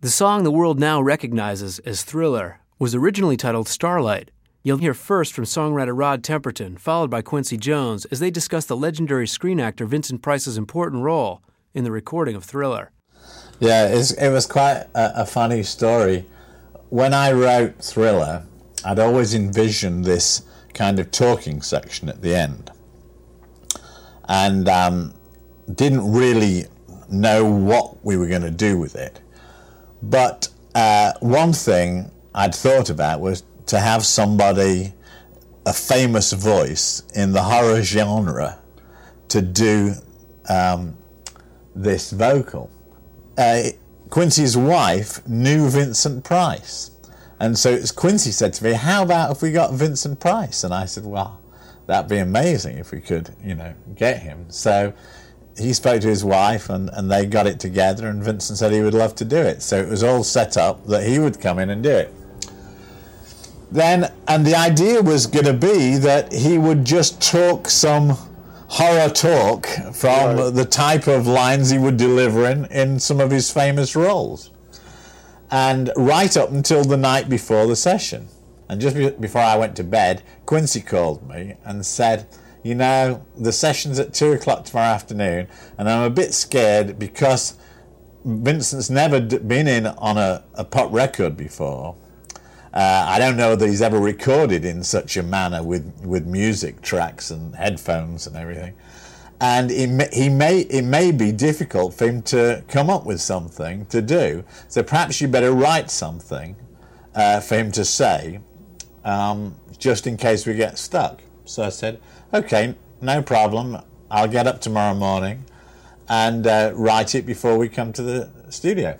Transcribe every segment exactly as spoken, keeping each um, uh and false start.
The song the world now recognizes as Thriller was originally titled Starlight. You'll hear first from songwriter Rod Temperton, followed by Quincy Jones, as they discuss the legendary screen actor Vincent Price's important role in the recording of Thriller. Yeah, it's, it was quite a, a funny story. When I wrote Thriller, I'd always envisioned this kind of talking section at the end, and um, didn't really know what we were going to do with it. But uh, one thing I'd thought about was to have somebody, a famous voice in the horror genre, to do um, this vocal. Uh, Quincy's wife knew Vincent Price, and so it's Quincy said to me, how about if we got Vincent Price? And I said, well, that'd be amazing if we could, you know, get him. So he spoke to his wife, and, and they got it together, and Vincent said he would love to do it. So it was all set up that he would come in and do it. Then, and the idea was going to be that he would just talk some horror talk from right. the type of lines he would deliver in, in some of his famous roles. And right up until the night before the session. And just be- before I went to bed, Quincy called me and said, you know, the session's at two o'clock tomorrow afternoon, and I'm a bit scared because Vincent's never d- been in on a, a pop record before. Uh, I don't know whether he's ever recorded in such a manner with, with music tracks and headphones and everything. And it may, he may, it may be difficult for him to come up with something to do. So perhaps you better write something uh, for him to say, um, just in case we get stuck. So I said, okay, no problem. I'll get up tomorrow morning and uh, write it before we come to the studio.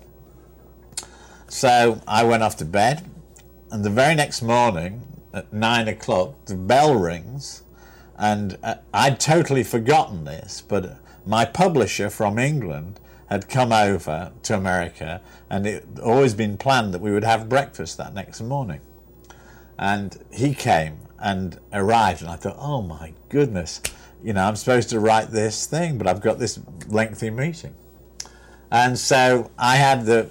So I went off to bed. And the very next morning, at nine o'clock, the bell rings, and uh, I'd totally forgotten this, but my publisher from England had come over to America, and it had always been planned that we would have breakfast that next morning. And he came and arrived, and I thought, oh my goodness, you know, I'm supposed to write this thing, but I've got this lengthy meeting. And so I had the